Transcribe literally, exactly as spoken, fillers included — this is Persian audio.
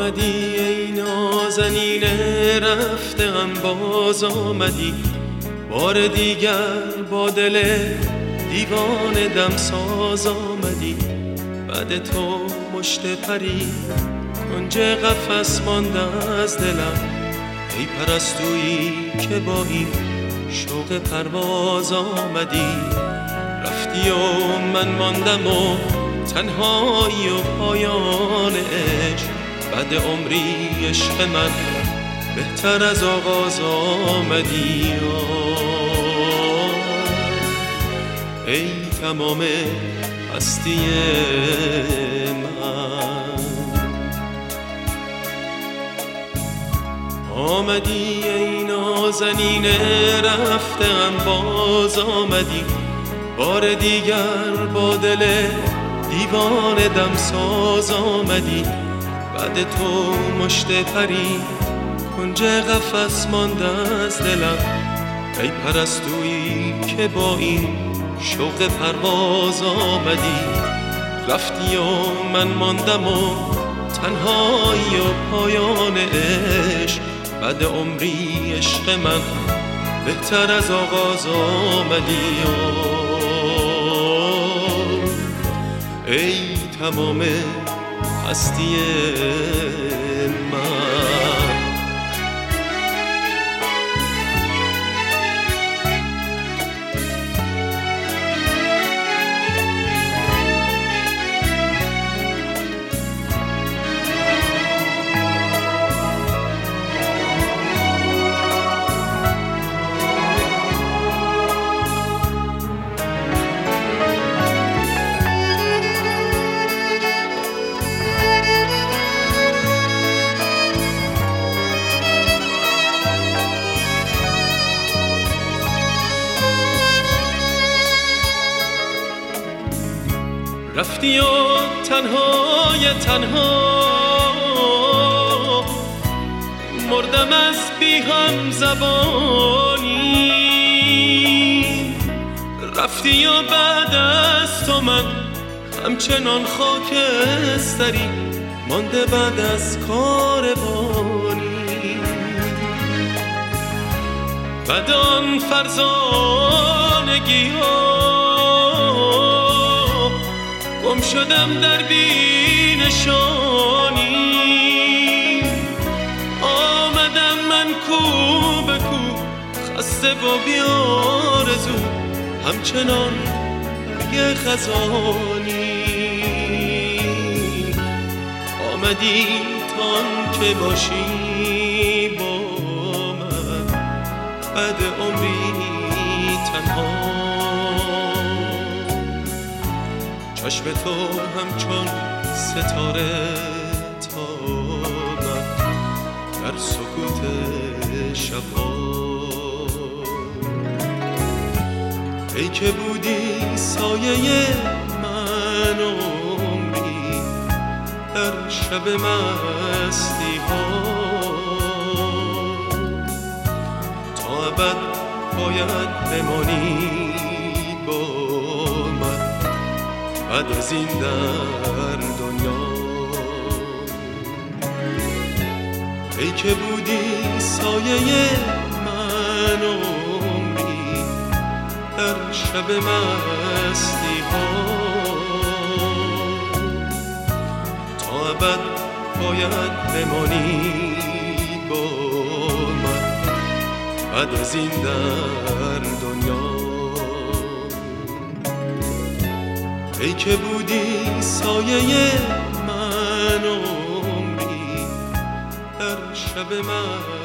آمدی ای نازنینه رفتم باز آمدی، بار دیگر با دل دیوانه دمساز آمدی. بعد تو مشت پری کنج قفس مانده از دلم، ای پرستویی که با این شوق پرواز آمدی. رفتی و من ماندم و تنهایی و پایان عشق، بعد عمری عشق من بهتر از آغاز آمدی. ای تمام هستی من، آمدی ای نازنینه رفتم باز آمدی، بار دیگر با دل دیوانه دمساز آمدی. بعد تو مشت پری کنج قفس مانده از دلم، ای پرستویی که با این شوق پرواز آمدی. رفتی و من ماندم و تنهایی و پایان عشق، بعد عمری عشق من بهتر از آغاز آمدی. ای تمام هستی من. رفتی و تنهای تنها مردم از بی هم زبانی. رفتی و بعد از تو من همچنان خاکستری مانده بعد از کاروانی. بعد آن فرزانگی ها گم شدم در بی نشانی. آمدم من کو به کو خسته و بیارزو، همچنان برگ خزانی. آمدی تان که باشی با من، بعد عمری تنها. چشم تو همچون ستاره تابد در سکوت شبها. ای که بودی سایه من عمری در شب مستی ها. تا ابد باید بمانی با من، بعد از این در دنیا. ای که بودی سایه من عمری در شب مستی ها. تا ابد باید بمانی با من، بعد از این در دنیا. ای که بودی سایه من عمری در شب من